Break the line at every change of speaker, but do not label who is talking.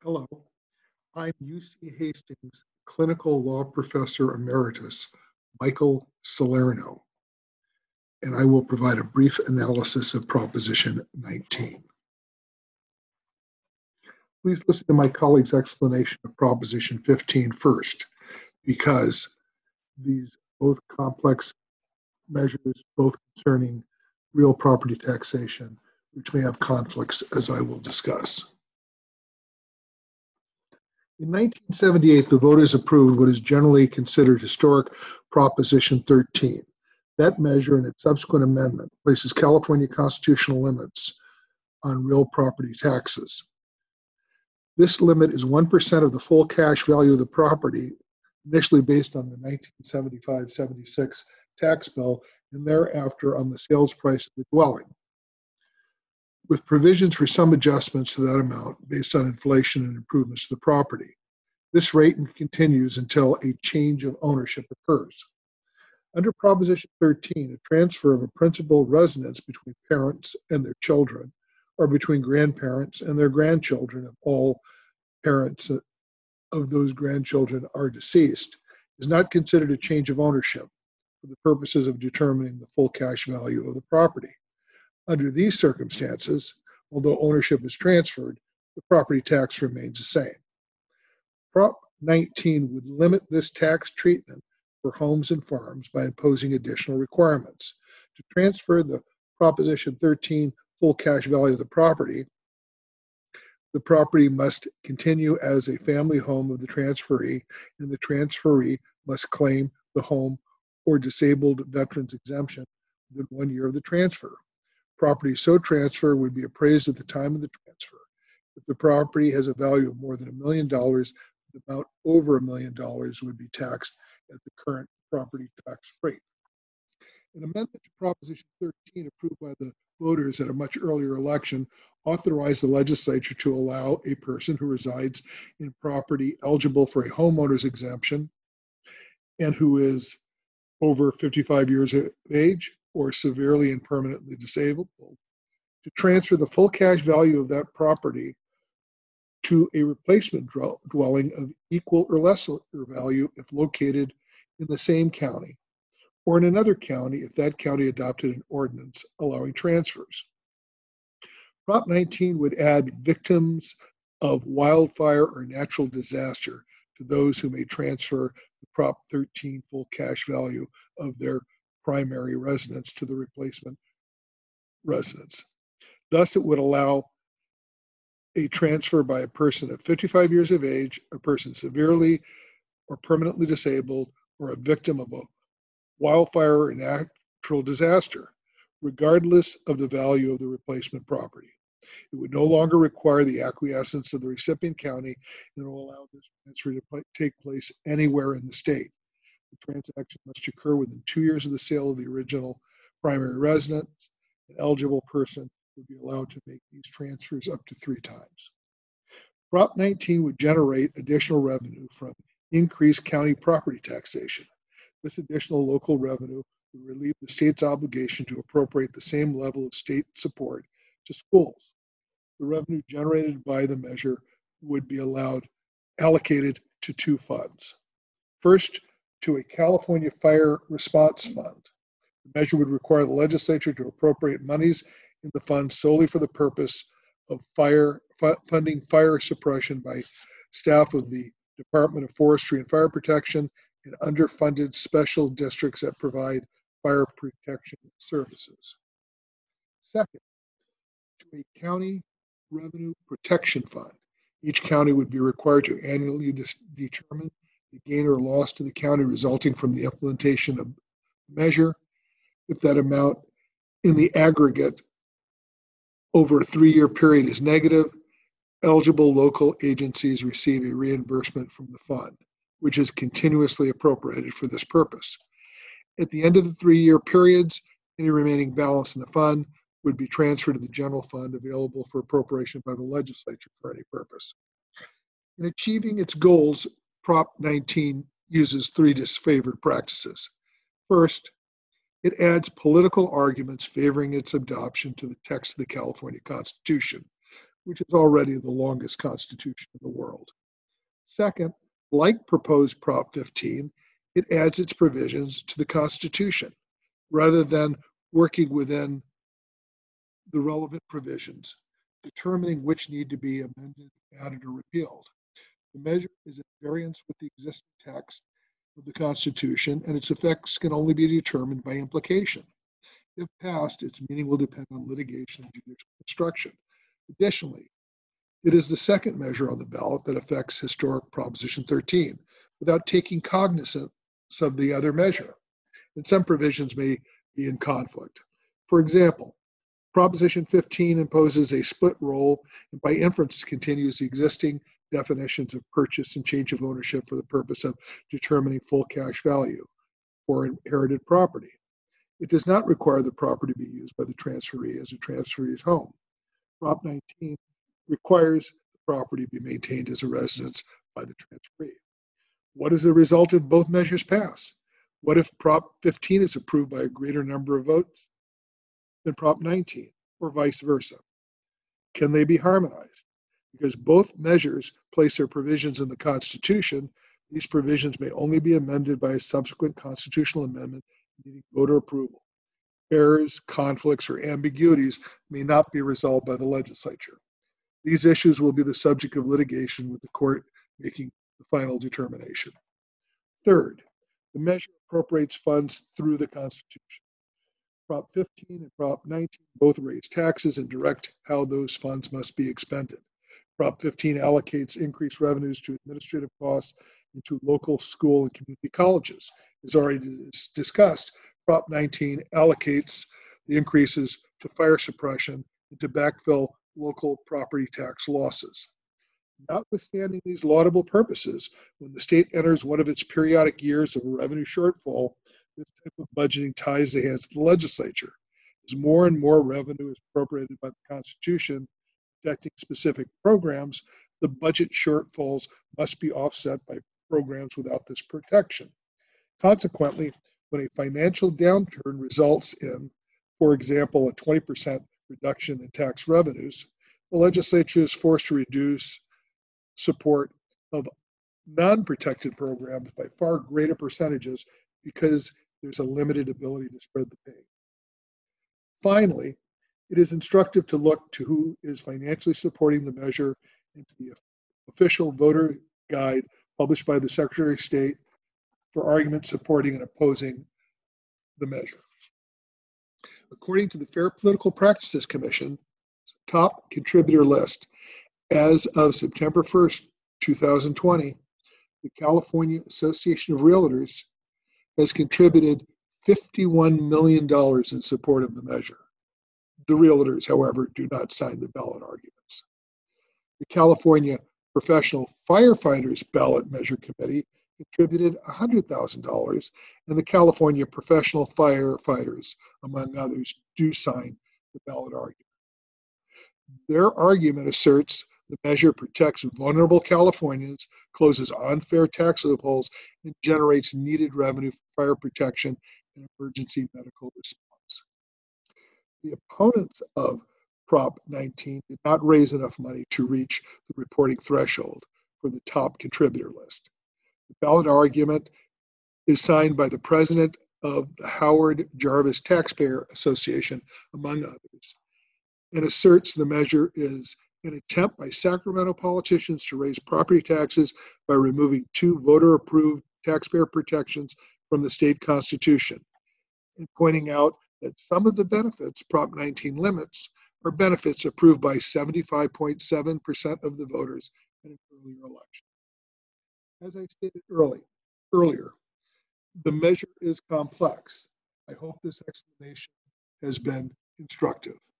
Hello, I'm UC Hastings Clinical Law Professor Emeritus Michael Salerno, and I will provide a brief analysis of Proposition 19. Please listen to my colleague's explanation of Proposition 15 first, because these both complex measures, both concerning real property taxation, which may have conflicts, as I will discuss. In 1978, the voters approved what is generally considered historic Proposition 13. That measure and its subsequent amendment places California constitutional limits on real property taxes. This limit is 1% of the full cash value of the property, initially based on the 1975-76 tax bill, and thereafter on the sales price of the dwelling, with provisions for some adjustments to that amount based on inflation and improvements to the property. This rate continues until a change of ownership occurs. Under Proposition 13, a transfer of a principal residence between parents and their children, or between grandparents and their grandchildren, if all parents of those grandchildren are deceased, is not considered a change of ownership for the purposes of determining the full cash value of the property. Under these circumstances, although ownership is transferred, the property tax remains the same. Prop 19 would limit this tax treatment for homes and farms by imposing additional requirements. To transfer the Proposition 13 full cash value of the property must continue as a family home of the transferee, and the transferee must claim the home or disabled veterans exemption within 1 year of the transfer. Property so transferred would be appraised at the time of the transfer. If the property has a value of more than $1 million, the amount over $1 million would be taxed at the current property tax rate. An amendment to Proposition 13 approved by the voters at a much earlier election authorized the legislature to allow a person who resides in property eligible for a homeowner's exemption and who is over 55 years of age or severely and permanently disabled to transfer the full cash value of that property to a replacement dwelling of equal or lesser value if located in the same county, or in another county if that county adopted an ordinance allowing transfers. Prop 19 would add victims of wildfire or natural disaster to those who may transfer the Prop 13 full cash value of their primary residence to the replacement residence. Thus, it would allow a transfer by a person of 55 years of age, a person severely or permanently disabled, or a victim of a wildfire or natural disaster, regardless of the value of the replacement property. It would no longer require the acquiescence of the recipient county, and will allow this transfer to take place anywhere in the state. The transaction must occur within 2 years of the sale of the original primary residence. An eligible person would be allowed to make these transfers up to 3 times. Prop 19 would generate additional revenue from increased county property taxation. This additional local revenue would relieve the state's obligation to appropriate the same level of state support to schools. The revenue generated by the measure would be allocated to 2 funds. First, to a California Fire Response Fund. The measure would require the legislature to appropriate monies in the fund solely for the purpose of funding fire suppression by staff of the Department of Forestry and Fire Protection and underfunded special districts that provide fire protection services. Second, to a county revenue protection fund. Each county would be required to annually determine the gain or loss to the county resulting from the implementation of the measure. If that amount in the aggregate over a 3-year period is negative, eligible local agencies receive a reimbursement from the fund, which is continuously appropriated for this purpose. At the end of the 3-year periods, any remaining balance in the fund would be transferred to the general fund available for appropriation by the legislature for any purpose. In achieving its goals, Prop 19 uses 3 disfavored practices. First, it adds political arguments favoring its adoption to the text of the California Constitution, which is already the longest constitution in the world. Second, like proposed Prop 15, it adds its provisions to the Constitution rather than working within the relevant provisions, determining which need to be amended, added, or repealed. The measure is at variance with the existing text of the Constitution, and its effects can only be determined by implication. If passed, its meaning will depend on litigation and judicial construction. Additionally, it is the second measure on the ballot that affects historic Proposition 13 without taking cognizance of the other measure, and some provisions may be in conflict. For example, Proposition 15 imposes a split role and by inference continues the existing definitions of purchase and change of ownership for the purpose of determining full cash value for inherited property. It does not require the property be used by the transferee as a transferee's home. Prop 19 requires the property be maintained as a residence by the transferee. What is the result if both measures pass? What if Prop 15 is approved by a greater number of votes than Prop 19, or vice versa? Can they be harmonized? Because both measures place their provisions in the Constitution, these provisions may only be amended by a subsequent constitutional amendment needing voter approval. Errors, conflicts, or ambiguities may not be resolved by the legislature. These issues will be the subject of litigation with the court making the final determination. Third, the measure appropriates funds through the Constitution. Prop 15 and Prop 19 both raise taxes and direct how those funds must be expended. Prop 15 allocates increased revenues to administrative costs and to local school and community colleges. As already discussed, Prop 19 allocates the increases to fire suppression and to backfill local property tax losses. Notwithstanding these laudable purposes, when the state enters one of its periodic years of a revenue shortfall, this type of budgeting ties the hands of the legislature. As more and more revenue is appropriated by the Constitution, protecting specific programs, the budget shortfalls must be offset by programs without this protection. Consequently, when a financial downturn results in, for example, a 20% reduction in tax revenues, the legislature is forced to reduce support of non-protected programs by far greater percentages because there's a limited ability to spread the pain. Finally, it is instructive to look to who is financially supporting the measure and to the official voter guide published by the Secretary of State for arguments supporting and opposing the measure. According to the Fair Political Practices Commission top contributor list, as of September 1st, 2020, the California Association of Realtors has contributed $51 million in support of the measure. The realtors, however, do not sign the ballot arguments. The California Professional Firefighters Ballot Measure Committee contributed $100,000, and the California Professional Firefighters, among others, do sign the ballot argument. Their argument asserts the measure protects vulnerable Californians, closes unfair tax loopholes, and generates needed revenue for fire protection and emergency medical response. The opponents of Prop 19 did not raise enough money to reach the reporting threshold for the top contributor list. The ballot argument is signed by the president of the Howard Jarvis Taxpayer Association, among others, and asserts the measure is an attempt by Sacramento politicians to raise property taxes by removing two voter-approved taxpayer protections from the state constitution, and pointing out that some of the benefits Prop 19 limits are benefits approved by 75.7% of the voters in an earlier election. As I stated earlier, the measure is complex. I hope this explanation has been instructive.